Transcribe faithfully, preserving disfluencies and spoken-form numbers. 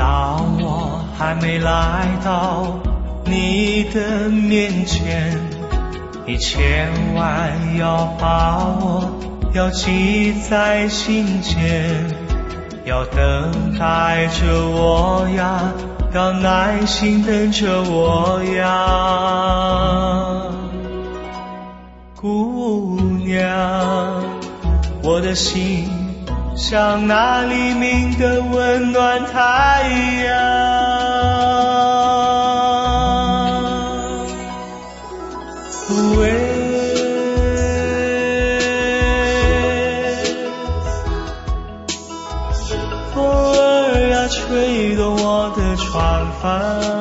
到我还没来到你的面前，你千万要把握，要记在心间，要等待着我呀，要耐心等着我呀。姑娘，我的心像那黎明的温暖太阳，喂，风儿啊吹动我的船帆，